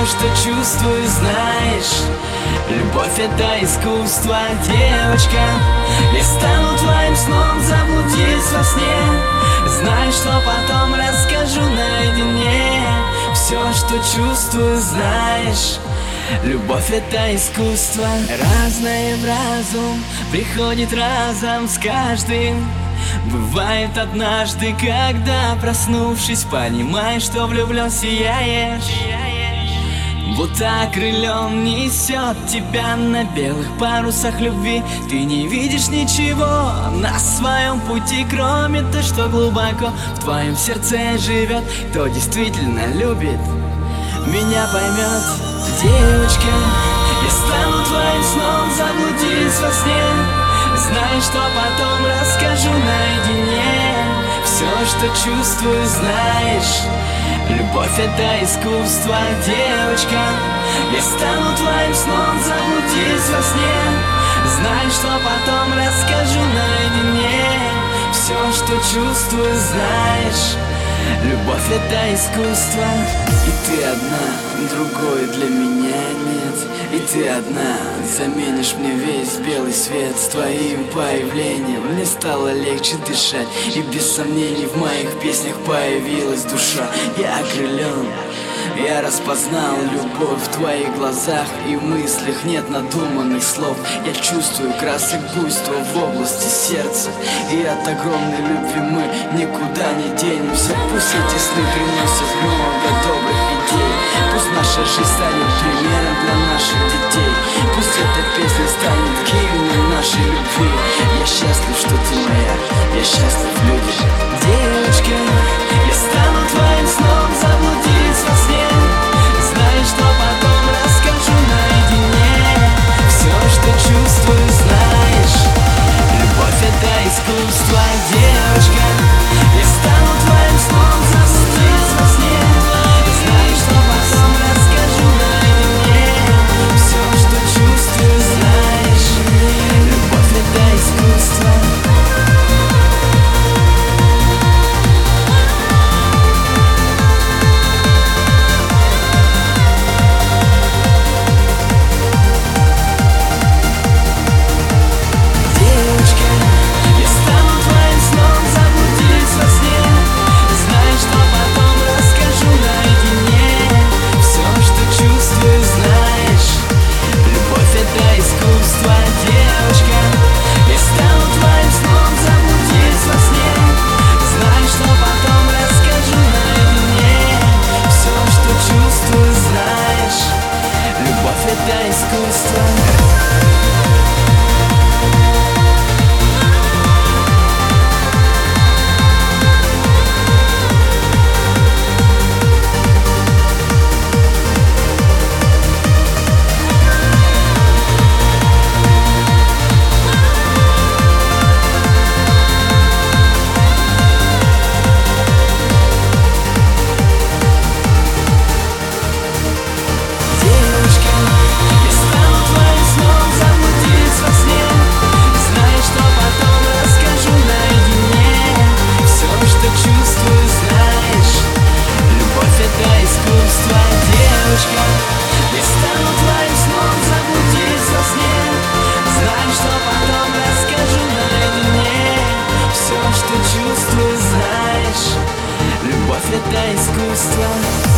что чувствую, знаешь. Любовь — это искусство, девочка. Я стану твоим сном, заблудись во сне. Знай, что потом расскажу наедине. Все, что чувствую, знаешь. Любовь — это искусство. Разное в разум приходит разом с каждым. Бывает однажды, когда, проснувшись, понимаешь, что влюблен сияешь. Будто крылем несет тебя на белых парусах любви. Ты не видишь ничего на своем пути, кроме того, что глубоко в твоем сердце живет. Кто действительно любит, меня поймет. Девочка, я стану твоим сном, заблудись во сне. Знай, что потом расскажу наедине. Все, что чувствую, знаешь. Любовь — это искусство, девочка. Я стану твоим сном, заблудись во сне. Знай, что потом расскажу наедине. Все, что чувствую, знаешь. Любовь — это искусство. И ты одна, другой для меня нет. И ты одна, заменишь мне весь белый свет. С твоим появлением мне стало легче дышать. И без сомнений в моих песнях появилась душа. Я окрылен, я распознал любовь в твоих глазах. И в мыслях нет надуманных слов. Я чувствую красок буйства в области сердца. И от огромной любви мы никуда не денемся. Пусть эти сны приносят много добрых идей. Пусть наша жизнь станет примером для наших детей. Пусть эта песня станет гимном нашей любви. Я счастлив, что ты моя, я счастлив, люди. Девочка, я стану твоим сном, заблудись во сне. Знай, что потом расскажу наедине. Все, что чувствую, знаешь. Любовь — это искусство, девочка. Я стану твоим сном, заблудись во сне. Знай, что потом расскажу наедине. Все, что чувствую, знаешь. Любовь — это искусство. Это искусство. Это искусство.